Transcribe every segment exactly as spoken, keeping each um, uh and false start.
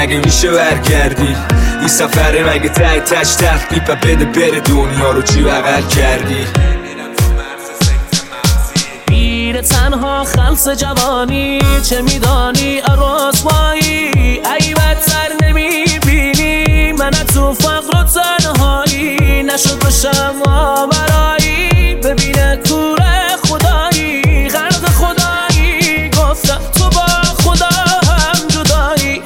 مگه میشه برگردی؟ این سفره مگه تای تش تخلیف بده بره دنیا رو چی بغل کردی؟ میره تنها خلص جوانی، چه میدانی رسوایی؟ ای بدتر نمیبینی من تو فقر و تنهایی، نشد بشم آورایی ببینه کوره خدایی، خلق خدایی گفتم تو با خدا هم جدایی.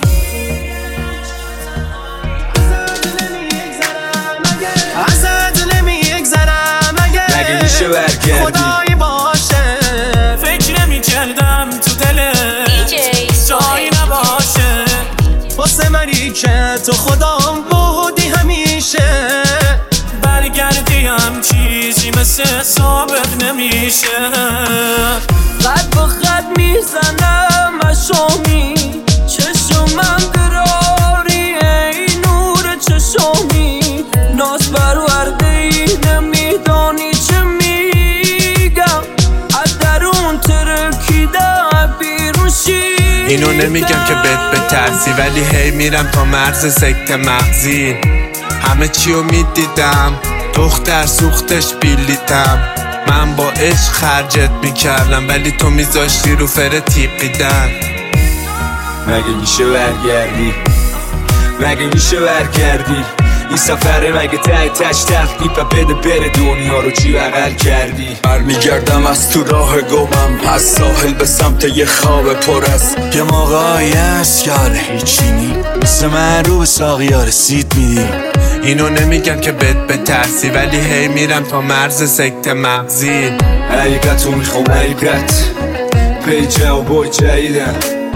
ازت نمیگذرم مگه میشه برگردی؟ خدایی باشه فکر نمیکردم تو دلت جایی نباشه، واسه منی که تو خدام بودی همیشه، برگردیم چیزی مثل سابق نمیشه. قد با خد میزنم اشامی، چشمم دراری ای نور چشمی، ناز برورده ای نمیدانی چه میگم، از درون ترکیده بیرون شی. اینو نمیگم که بهت بترسی، ولی هی میرم تا مرز سکته مغزی. همه چیو میدیدم دختر سوختش بیلیتم، من با عشق خرجت میکردم ولی تو میذاشتی رو فر تیقیدن. مگه میشه برگردی؟ مگه میشه برگردی؟ این سفره مگه تای تش تخلیف بده بره دنیا رو چی بغل کردی؟ برمیگردم از تو راه گمم، از ساحل به سمت یه خواب پر از یه موقعی هست که حال هیچی نی، مثل من رو به ساقیا رسید میدی. اینو نمیگم که بهت بترسی، ولی هی میرم تا مرز سکته مغزی. حقیقتو میخوام حقیقت پیجه و بای جدیدم.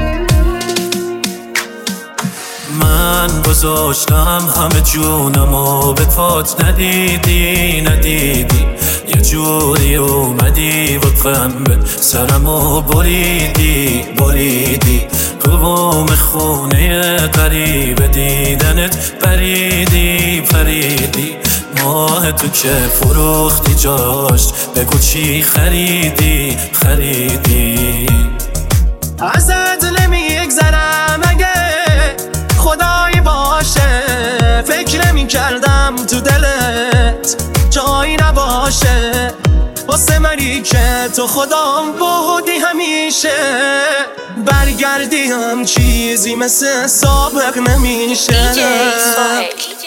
من گذاشتم همه جونمو به پات، ندیدی ندیدی یه جوری اومدی و به سرمو بریدی بریدی، قوم خونه قریب دیدنت پریدی پریدی، ماه تو که فروختی جاشت بگو چی خریدی خریدی. ازت نمیگذرم اگه خدایی باشه، فکر نمیکردم تو دلت جایی نباشه، واسه منی که تو خدام بودی همیشه، برگردیم چیزی مثل سابق نمیشه.